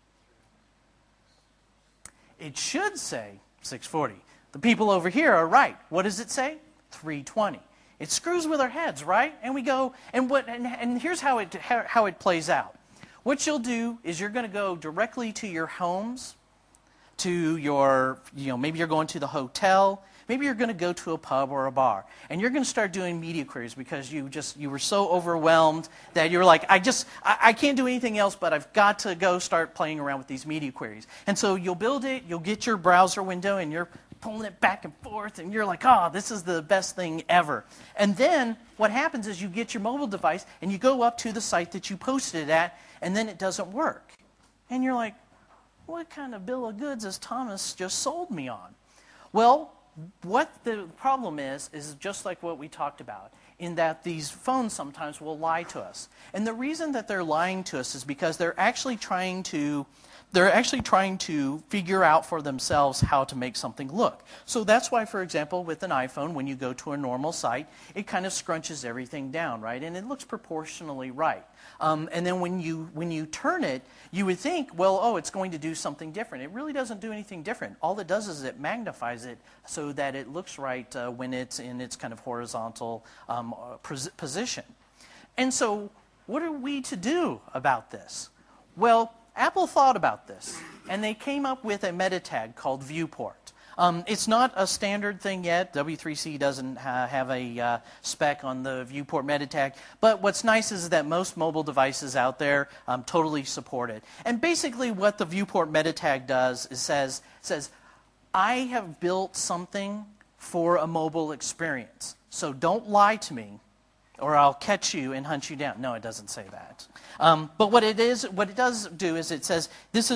It should say 640. The people over here are right. What does it say? 320. It screws with our heads, right? And we go, and here's how it plays out. What you'll do is you're going to go directly to your homes, to your, maybe you're going to the hotel, maybe you're going to go to a pub or a bar, and you're going to start doing media queries because you were so overwhelmed that you're like, I can't do anything else, but I've got to go start playing around with these media queries. And so you'll build it, you'll get your browser window, and you're pulling it back and forth, and you're like, oh, this is the best thing ever. And then what happens is you get your mobile device, and you go up to the site that you posted it at, and then it doesn't work. And you're like, what kind of bill of goods has Thomas just sold me on? Well, what the problem is just like what we talked about, in that these phones sometimes will lie to us. And the reason that they're lying to us is because they're actually trying to figure out for themselves how to make something look. So that's why, for example, with an iPhone, when you go to a normal site, it kind of scrunches everything down, right? And it looks proportionally right. And then when you turn it, you would think, well, oh, it's going to do something different. It really doesn't do anything different. All it does is it magnifies it so that it looks right when it's in its kind of horizontal position. And so what are we to do about this? Well, Apple thought about this, and they came up with a meta tag called viewport. It's not a standard thing yet. W3C doesn't have a spec on the viewport meta tag, but what's nice is that most mobile devices out there totally support it. And basically what the viewport meta tag does is says, I have built something for a mobile experience, so don't lie to me, or I'll catch you and hunt you down. No, it doesn't say that. But what it does do is it says this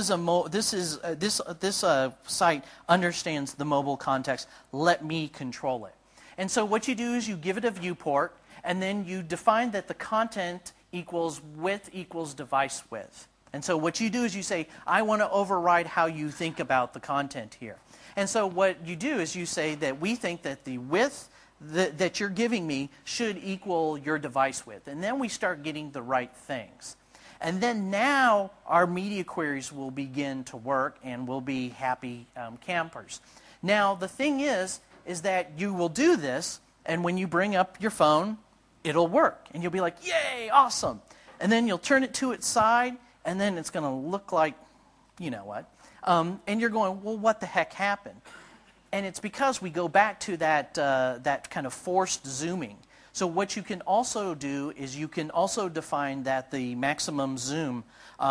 site understands the mobile context. Let me control it. And so what you do is you give it a viewport, and then you define that the content equals width equals device width. And so what you do is you say, I want to override how you think about the content here. And so what you do is you say that we think that the width that you're giving me should equal your device width. And then we start getting the right things. And then now our media queries will begin to work and we'll be happy campers. Now the thing is that you will do this, and when you bring up your phone, it'll work. And you'll be like, yay, awesome. And then you'll turn it to its side, and then it's going to look like, you know what. And you're going, well, what the heck happened? And it's because we go back to that kind of forced zooming. So what you can also do is you can also define that the maximum zoom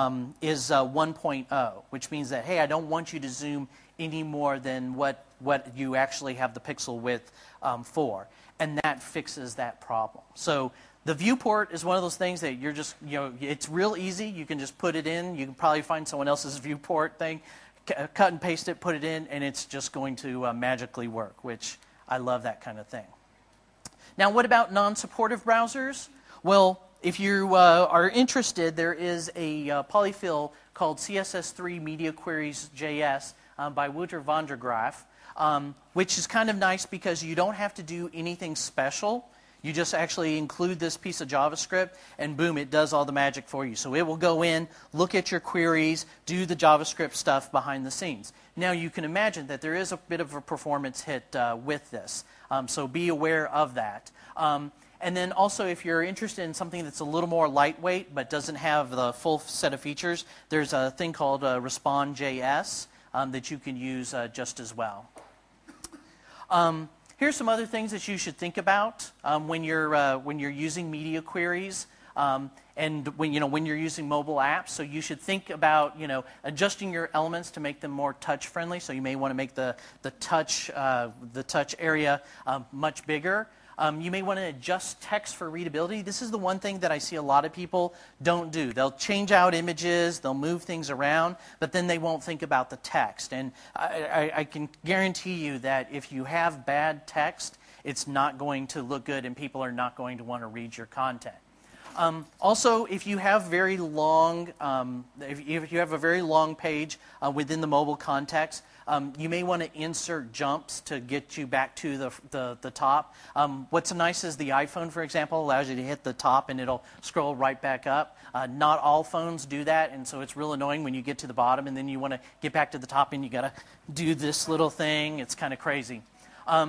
is 1.0, which means that, hey, I don't want you to zoom any more than what you actually have the pixel width for. And that fixes that problem. So the viewport is one of those things that you're just, it's real easy. You can just put it in. You can probably find someone else's viewport thing, cut and paste it, put it in, and it's just going to magically work, which I love that kind of thing. Now, what about non-supportive browsers? Well, if you are interested, there is a polyfill called CSS3 Media Queries JS by Wouter van der Graaf, which is kind of nice because you don't have to do anything special. You just actually include this piece of JavaScript, and boom, it does all the magic for you. So it will go in, look at your queries, do the JavaScript stuff behind the scenes. Now, you can imagine that there is a bit of a performance hit with this, so be aware of that. And then also, if you're interested in something that's a little more lightweight but doesn't have the full set of features, there's a thing called Respond.js that you can use just as well. Here's some other things that you should think about when you're using media queries and when you're using mobile apps. So you should think about adjusting your elements to make them more touch friendly. So you may want to make the touch area much bigger. You may want to adjust text for readability. This is the one thing that I see a lot of people don't do. They'll change out images, they'll move things around, but then they won't think about the text. And I can guarantee you that if you have bad text, it's not going to look good and people are not going to want to read your content. Also, if you have very long, if you have a very long page within the mobile context, you may want to insert jumps to get you back to the top. What's nice is the iPhone, for example, allows you to hit the top and it'll scroll right back up. Not all phones do that, and so it's real annoying when you get to the bottom and then you want to get back to the top and you got to do this little thing. It's kind of crazy.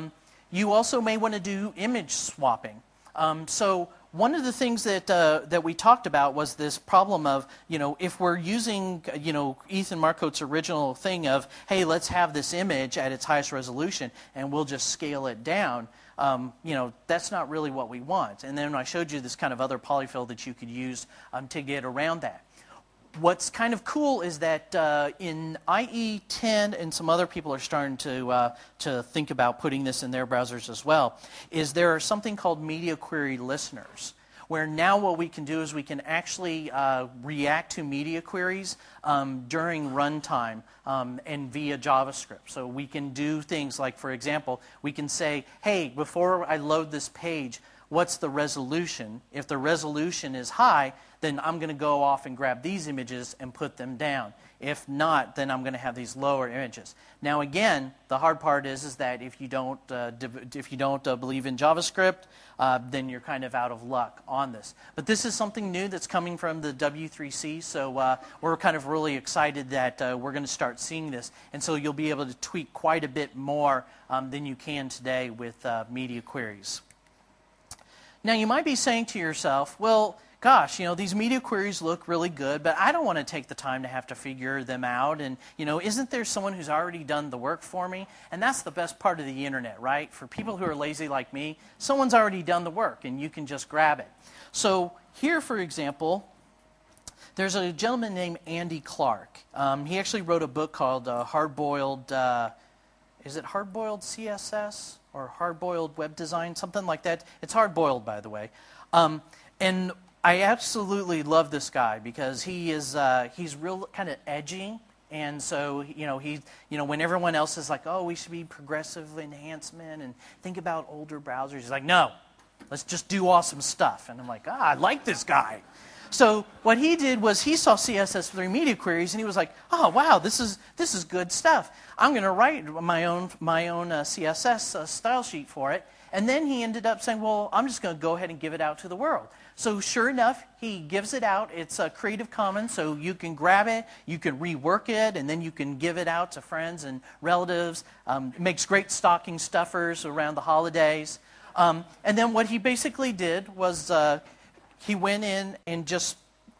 You also may want to do image swapping. So one of the things that we talked about was this problem of, if we're using, Ethan Marcote's original thing of, hey, let's have this image at its highest resolution and we'll just scale it down, that's not really what we want. And then I showed you this kind of other polyfill that you could use to get around that. What's kind of cool is that in IE10, and some other people are starting to think about putting this in their browsers as well, is there are something called media query listeners, where now what we can do is we can actually react to media queries during runtime and via JavaScript. So we can do things like, for example, we can say, hey, before I load this page, what's the resolution? If the resolution is high, then I'm going to go off and grab these images and put them down. If not, then I'm going to have these lower images. Now, again, the hard part is that if you don't believe in JavaScript, then you're kind of out of luck on this. But this is something new that's coming from the W3C, so we're kind of really excited that we're going to start seeing this. And so you'll be able to tweak quite a bit more than you can today with media queries. Now, you might be saying to yourself, well, gosh, these media queries look really good, but I don't want to take the time to have to figure them out. And, isn't there someone who's already done the work for me? And that's the best part of the internet, right? For people who are lazy like me, someone's already done the work, and you can just grab it. So here, for example, there's a gentleman named Andy Clark. He actually wrote a book called Hard-Boiled, is it Hard-Boiled CSS? Or Hard-Boiled Web Design, something like that. It's hard-boiled, by the way. And I absolutely love this guy because he's real kind of edgy, and so when everyone else is like, oh, we should be progressive enhancement and think about older browsers, he's like, no, let's just do awesome stuff. And I'm like, I like this guy. So what he did was he saw CSS3 media queries and he was like, oh wow, this is good stuff. I'm going to write my own CSS style sheet for it. And then he ended up saying, well, I'm just going to go ahead and give it out to the world. So sure enough, he gives it out. It's a Creative Commons, so you can grab it, you can rework it, and then you can give it out to friends and relatives. It makes great stocking stuffers around the holidays. And then what he basically did was he went in and just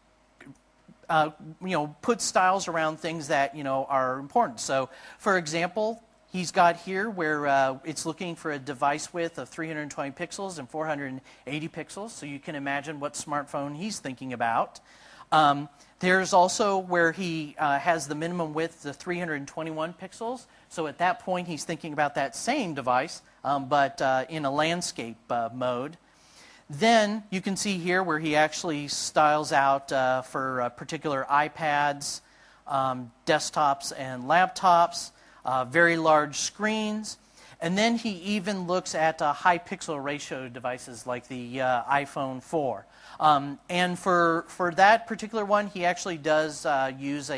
put styles around things that are important. So, for example, he's got here where it's looking for a device width of 320 pixels and 480 pixels. So you can imagine what smartphone he's thinking about. There's also where he has the minimum width of 321 pixels. So at that point, he's thinking about that same device, but in a landscape mode. Then you can see here where he actually styles out for particular iPads, desktops, and laptops, very large screens. And then he even looks at high pixel ratio devices like the iPhone 4. And for that particular one, he actually does uses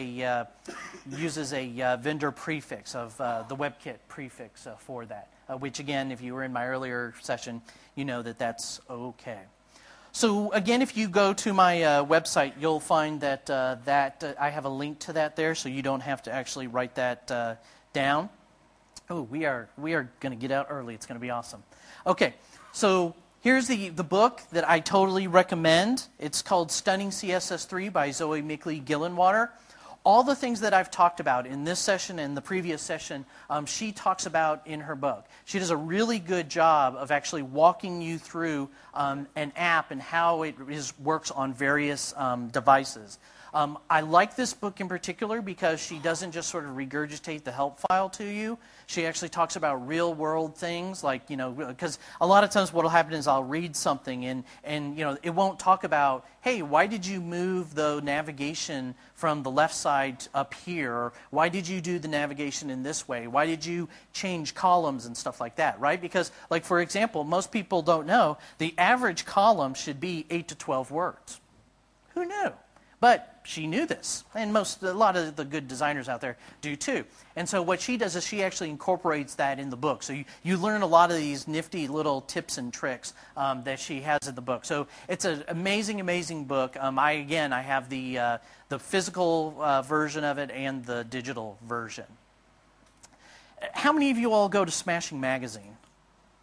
a vendor prefix of the WebKit prefix for that. Which again, if you were in my earlier session, you know that that's okay. So again, if you go to my website, you'll find that I have a link to that there, so you don't have to actually write that down. Oh, we are going to get out early. It's going to be awesome. Okay, so here's the book that I totally recommend. It's called Stunning CSS3 by Zoe Mickley-Gillenwater. All the things that I've talked about in this session and the previous session, she talks about in her book. She does a really good job of actually walking you through an app and how it works on various devices. I like this book in particular because she doesn't just sort of regurgitate the help file to you. She actually talks about real world things like, because a lot of times what will happen is I'll read something and it won't talk about, hey, why did you move the navigation from the left side up here? Or why did you do the navigation in this way? Why did you change columns and stuff like that, right? Because, like, for example, most people don't know the average column should be 8 to 12 words. Who knew? But she knew this, and a lot of the good designers out there do too. And so what she does is she actually incorporates that in the book. So you learn a lot of these nifty little tips and tricks that she has in the book. So it's an amazing, amazing book. I have the physical version of it and the digital version. How many of you all go to Smashing Magazine?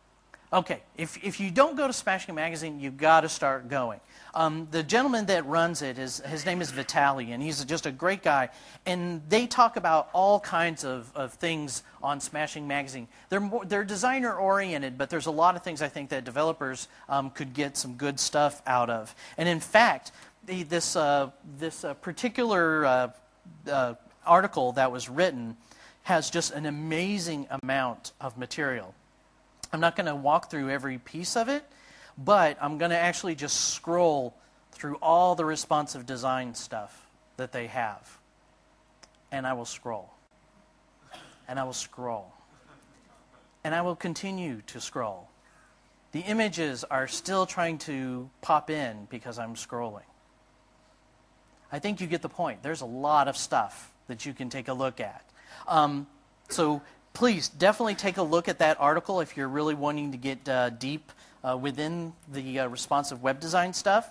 Okay, if you don't go to Smashing Magazine, you've got to start going. The gentleman that runs it, his name is Vitaly, and he's just a great guy. And they talk about all kinds of things on Smashing Magazine. They're designer-oriented, but there's a lot of things I think that developers could get some good stuff out of. And in fact, this particular article that was written has just an amazing amount of material. I'm not going to walk through every piece of it, but I'm going to actually just scroll through all the responsive design stuff that they have. And I will scroll. And I will scroll. And I will continue to scroll. The images are still trying to pop in because I'm scrolling. I think you get the point. There's a lot of stuff that you can take a look at. So please, definitely take a look at that article if you're really wanting to get deep within the responsive web design stuff.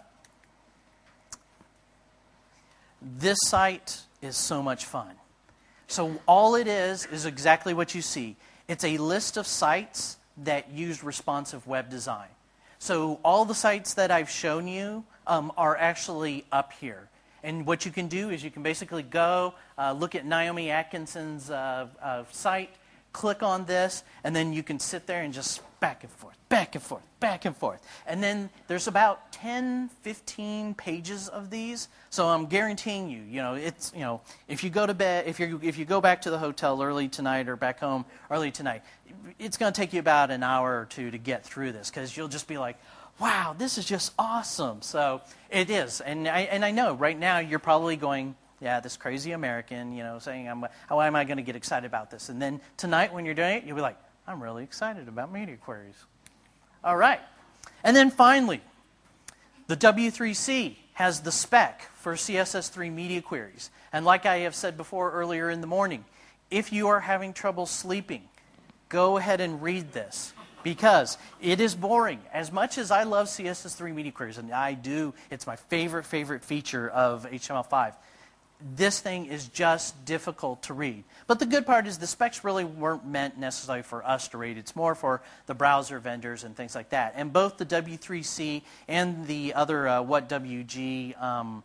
This site is so much fun. So all it is exactly what you see. It's a list of sites that use responsive web design. So all the sites that I've shown you are actually up here. And what you can do is you can basically go look at Naomi Atkinson's site, click on this, and then you can sit there and just back and forth, back and forth, back and forth. And then there's about 10, 15 pages of these. So I'm guaranteeing you, it's, if you go to bed, if you go back to the hotel early tonight or back home early tonight, it's going to take you about an hour or two to get through this because you'll just be like, wow, this is just awesome. So it is. And I know right now you're probably going, yeah, this crazy American, saying, how am I going to get excited about this? And then tonight when you're doing it, you'll be like, I'm really excited about media queries. All right. And then finally, the W3C has the spec for CSS3 media queries. And like I have said before earlier in the morning, if you are having trouble sleeping, go ahead and read this. Because it is boring. As much as I love CSS3 media queries, and I do, it's my favorite feature of HTML5, this thing is just difficult to read. But the good part is the specs really weren't meant necessarily for us to read. It's more for the browser vendors and things like that. And both the W3C and the other WhatWG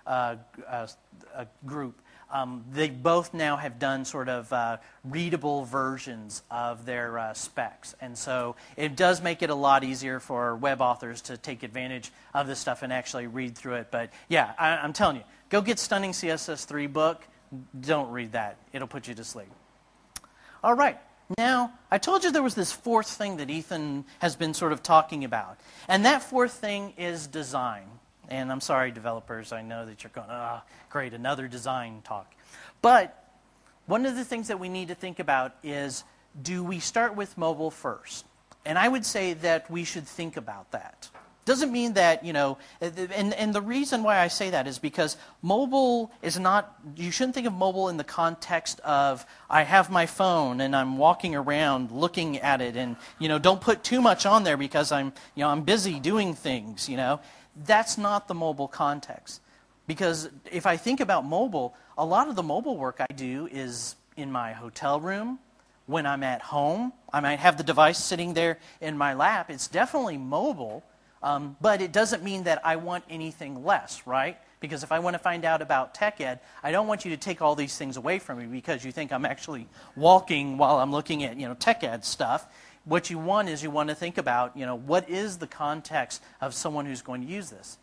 group, they both now have done sort of readable versions of their specs. And so it does make it a lot easier for web authors to take advantage of this stuff and actually read through it. But yeah, I'm telling you, go get Stunning CSS3 book. Don't read that. It'll put you to sleep. All right. Now, I told you there was this fourth thing that Ethan has been sort of talking about. And that fourth thing is design. And I'm sorry, developers, I know that you're going, great, another design talk. But one of the things that we need to think about is, do we start with mobile first? And I would say that we should think about that. Doesn't mean that, and the reason why I say that is because mobile is not, you shouldn't think of mobile in the context of, I have my phone and I'm walking around looking at it and, don't put too much on there because I'm busy doing things, That's not the mobile context. Because if I think about mobile, a lot of the mobile work I do is in my hotel room, when I'm at home. I might have the device sitting there in my lap. It's definitely mobile, but it doesn't mean that I want anything less, right? Because if I want to find out about tech ed, I don't want you to take all these things away from me because you think I'm actually walking while I'm looking at tech ed stuff. What you want is you want to think about, what is the context of someone who's going to use this?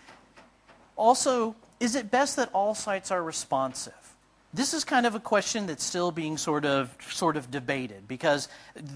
Also, is it best that all sites are responsive? This is kind of a question that's still being sort of debated because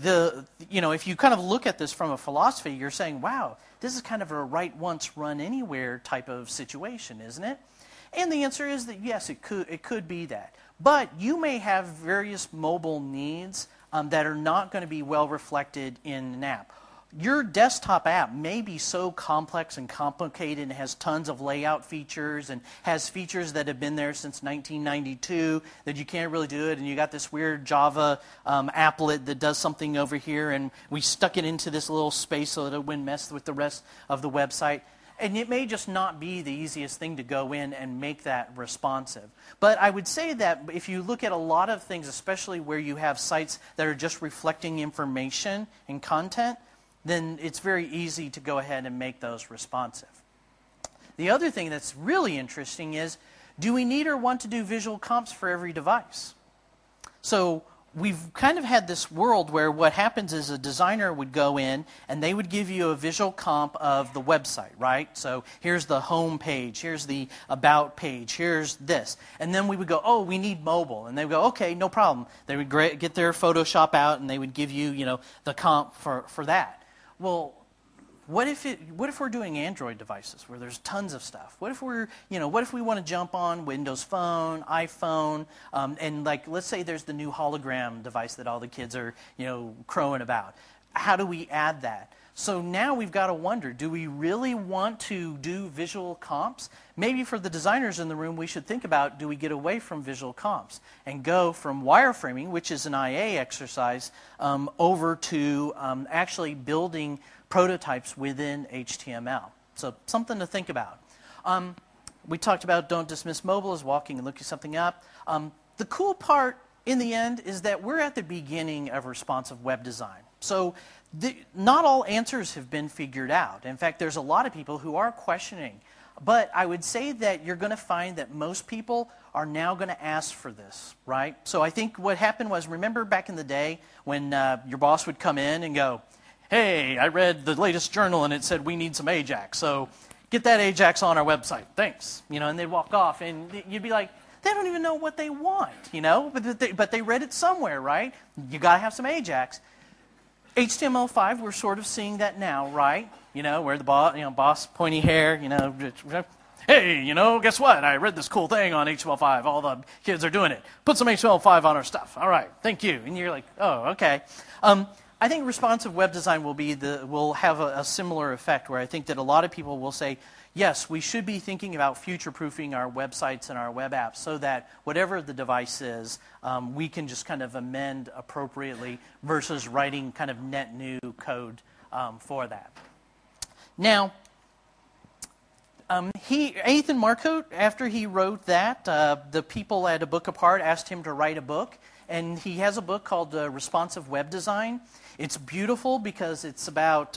if you kind of look at this from a philosophy, you're saying, wow, this is kind of a write once, run anywhere type of situation, isn't it? And the answer is that yes, it could be that. But you may have various mobile needs that are not going to be well reflected in an app. Your desktop app may be so complex and complicated and has tons of layout features and has features that have been there since 1992 that you can't really do it, and you got this weird Java applet that does something over here, and we stuck it into this little space so that it wouldn't mess with the rest of the website. And it may just not be the easiest thing to go in and make that responsive. But I would say that if you look at a lot of things, especially where you have sites that are just reflecting information and content, then it's very easy to go ahead and make those responsive. The other thing that's really interesting is, do we need or want to do visual comps for every device? So we've kind of had this world where what happens is a designer would go in and they would give you a visual comp of the website, right? So here's the home page, here's the about page, here's this. And then we would go, oh, we need mobile. And they would go, okay, no problem. They would get their Photoshop out and they would give you, the comp for that. Well, what if we're doing Android devices where there's tons of stuff? What if we want to jump on Windows Phone, iPhone, and let's say there's the new hologram device that all the kids are, crowing about. How do we add that? So now we've got to wonder, do we really want to do visual comps? Maybe for the designers in the room, we should think about, do we get away from visual comps and go from wireframing, which is an IA exercise, over to actually building prototypes within HTML. So something to think about. We talked about don't dismiss mobile as walking and looking something up. The cool part in the end is that we're at the beginning of responsive web design. So not all answers have been figured out. In fact, there's a lot of people who are questioning. But I would say that you're going to find that most people are now going to ask for this, right? So I think what happened was, remember back in the day when your boss would come in and go, hey, I read the latest journal and it said we need some Ajax, so get that Ajax on our website, thanks. And they'd walk off and you'd be like, they don't even know what they want, but they read it somewhere, right? You got to have some Ajax. HTML5, we're sort of seeing that now, right? Where the boss, pointy hair, hey, guess what? I read this cool thing on HTML5. All the kids are doing it. Put some HTML5 on our stuff. All right, thank you. And you're like, oh, okay. I think responsive web design will have a similar effect, where I think that a lot of people will say, yes, we should be thinking about future-proofing our websites and our web apps so that whatever the device is, we can just kind of amend appropriately versus writing kind of net new code for that. Now, Ethan Marcotte, after he wrote that, the people at A Book Apart asked him to write a book, and he has a book called Responsive Web Design. It's beautiful because it's about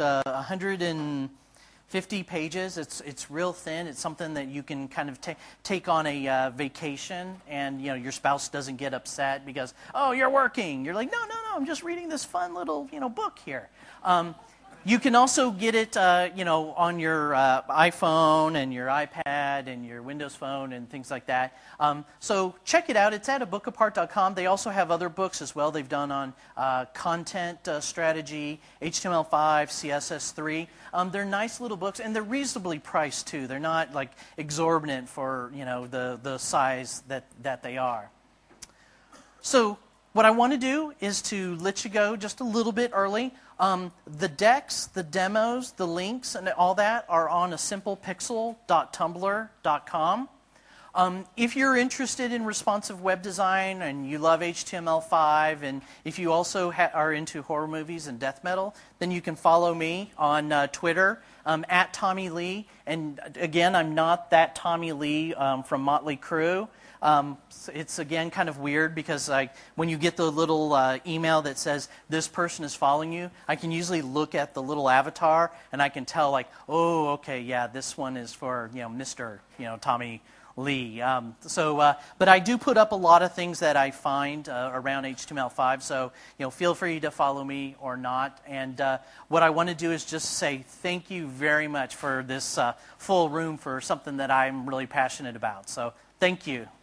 150 pages. It's real thin. It's something that you can kind of take on a vacation, and your spouse doesn't get upset because, oh, you're working. You're like, no, I'm just reading this fun little book here. You can also get it, on your iPhone and your iPad and your Windows Phone and things like that. So check it out. It's at abookapart.com. They also have other books as well. They've done on content strategy, HTML5, CSS3. They're nice little books, and they're reasonably priced too. They're not like exorbitant for the size that they are. So what I want to do is to let you go just a little bit early. The decks, the demos, the links, and all that are on asimplepixel.tumblr.com. If you're interested in responsive web design and you love HTML5, and if you also are into horror movies and death metal, then you can follow me on Twitter, at Tommy Lee. And again, I'm not that Tommy Lee from Motley Crue. It's, again, kind of weird because when you get the little email that says this person is following you, I can usually look at the little avatar and I can tell, oh, okay, yeah, this one is for, Mr. Tommy Lee. But I do put up a lot of things that I find around HTML5, so feel free to follow me or not. And what I want to do is just say thank you very much for this full room for something that I'm really passionate about. So thank you.